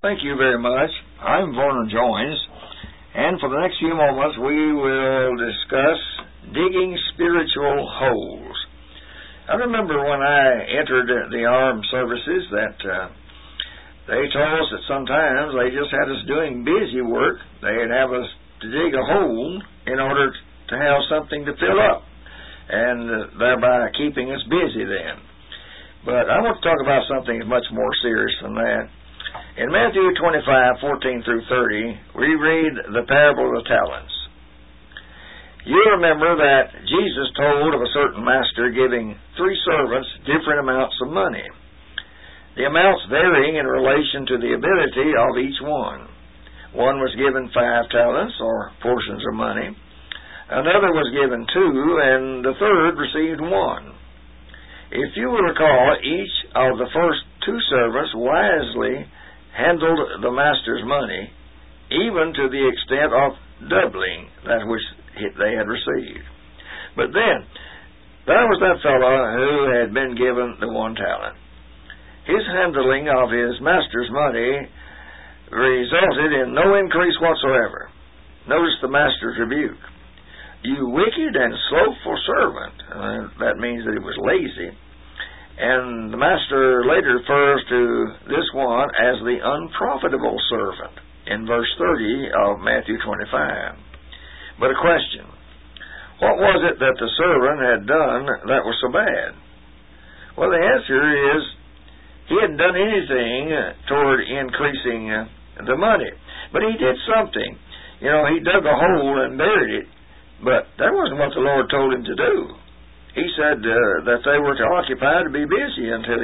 Thank you very much. I'm Vernon Joins, and for the next few moments we will discuss digging spiritual holes. I remember when I entered the armed services that they told us that sometimes they just had us doing busy work. They'd have us to dig a hole in order to have something to fill up, and thereby keeping us busy then. But I want to talk about something much more serious than that. In Matthew 25:14 through 30, we read the parable of the talents. You remember that Jesus told of a certain master giving 3 servants different amounts of money, the amounts varying in relation to the ability of each one. One was given 5 talents, or portions of money. Another was given 2, and the third received 1. If you will recall, each of the first 2 servants wisely handled the master's money, even to the extent of doubling that which they had received. But then, there was that fellow who had been given the 1 talent. His handling of his master's money resulted in no increase whatsoever. Notice the master's rebuke. You wicked and slothful servant. That means that he was lazy. And the master later refers to this one as the unprofitable servant in verse 30 of Matthew 25. But a question. What was it that the servant had done that was so bad? Well, the answer is he hadn't done anything toward increasing the money. But he did something. He dug a hole and buried it. But that wasn't what the Lord told him to do. He said that they were to occupy to be busy until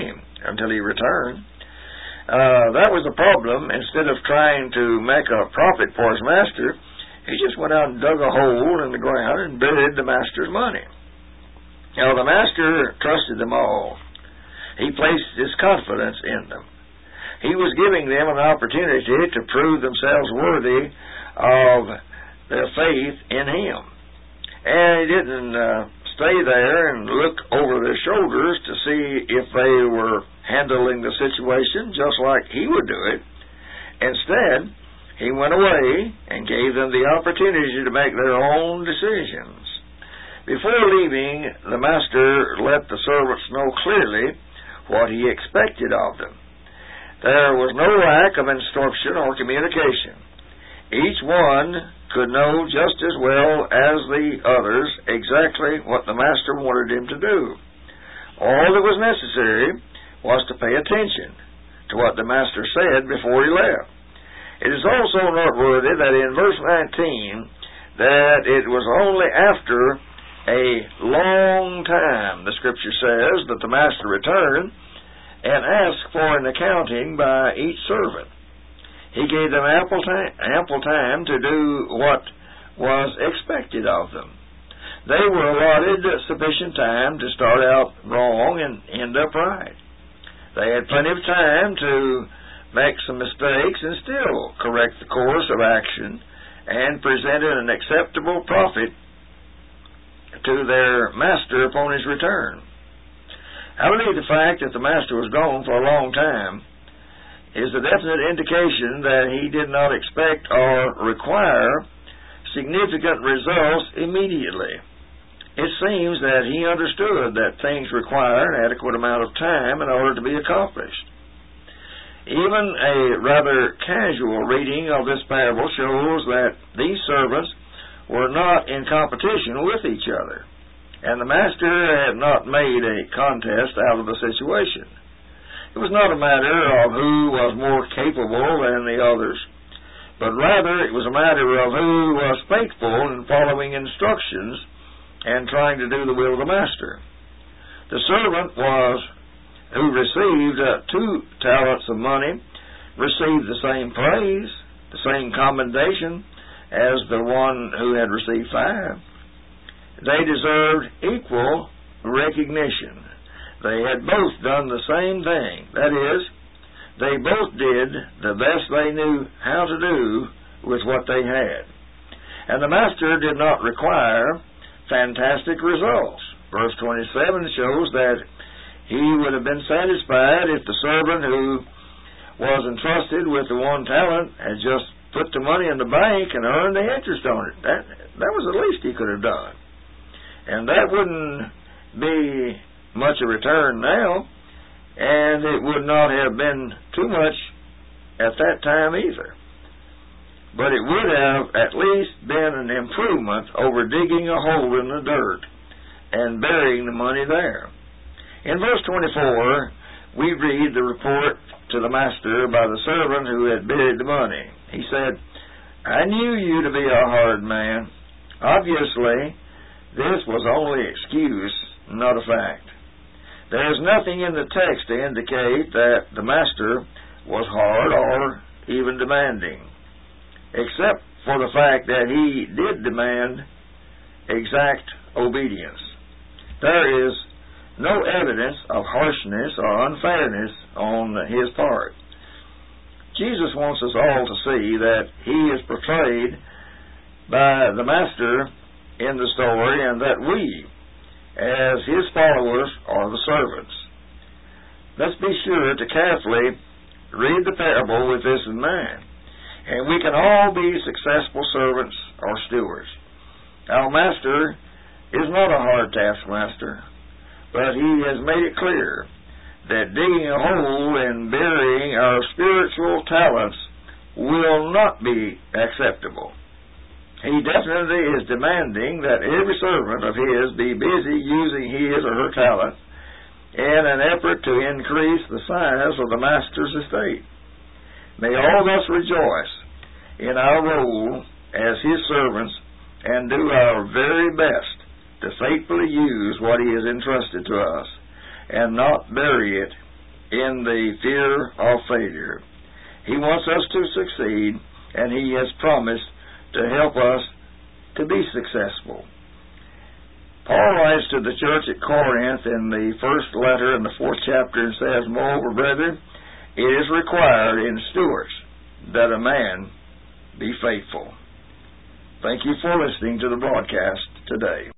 he returned. That was the problem. Instead of trying to make a profit for his master, he just went out and dug a hole in the ground and buried the master's money. Now, the master trusted them all. He placed his confidence in them. He was giving them an opportunity to prove themselves worthy of their faith in him. And he didn't stay there and look over their shoulders to see if they were handling the situation just like he would do it. Instead, he went away and gave them the opportunity to make their own decisions. Before leaving, the master let the servants know clearly what he expected of them. There was no lack of instruction or communication. Each one could know just as well as the others exactly what the master wanted him to do. All that was necessary was to pay attention to what the master said before he left. It is also noteworthy that in verse 19 that it was only after a long time, the scripture says, that the master returned and asked for an accounting by each servant. He gave them ample time to do what was expected of them. They were allotted sufficient time to start out wrong and end up right. They had plenty of time to make some mistakes and still correct the course of action and presented an acceptable profit to their master upon his return. I believe the fact that the master was gone for a long time is a definite indication that he did not expect or require significant results immediately. It seems that he understood that things require an adequate amount of time in order to be accomplished. Even a rather casual reading of this parable shows that these servants were not in competition with each other, and the master had not made a contest out of the situation. It was not a matter of who was more capable than the others, but rather it was a matter of who was faithful in following instructions and trying to do the will of the master. The servant who received 2 talents of money received the same praise, the same commendation as the one who had received 5. They deserved equal recognition. They had both done the same thing. That is, they both did the best they knew how to do with what they had. And the master did not require fantastic results. Verse 27 shows that he would have been satisfied if the servant who was entrusted with the 1 talent had just put the money in the bank and earned the interest on it. That was the least he could have done. And that wouldn't be much a return now, and it would not have been too much at that time either. But it would have at least been an improvement over digging a hole in the dirt and burying the money there. In verse 24, we read the report to the master by the servant who had buried the money. He said, "I knew you to be a hard man." Obviously, this was only excuse, not a fact. There is nothing in the text to indicate that the master was hard or even demanding, except for the fact that he did demand exact obedience. There is no evidence of harshness or unfairness on his part. Jesus wants us all to see that he is portrayed by the master in the story, and that we, as his followers, are the servants. Let's be sure to carefully read the parable with this in mind, and we can all be successful servants or stewards. Our master is not a hard taskmaster, but he has made it clear that digging a hole and burying our spiritual talents will not be acceptable. He definitely is demanding that every servant of his be busy using his or her talent in an effort to increase the size of the master's estate. May all of us rejoice in our role as his servants and do our very best to faithfully use what he has entrusted to us and not bury it in the fear of failure. He wants us to succeed, and he has promised to help us to be successful. Paul writes to the church at Corinth in the first letter in the 4th chapter and says, "Moreover, brethren, it is required in stewards that a man be faithful." Thank you for listening to the broadcast today.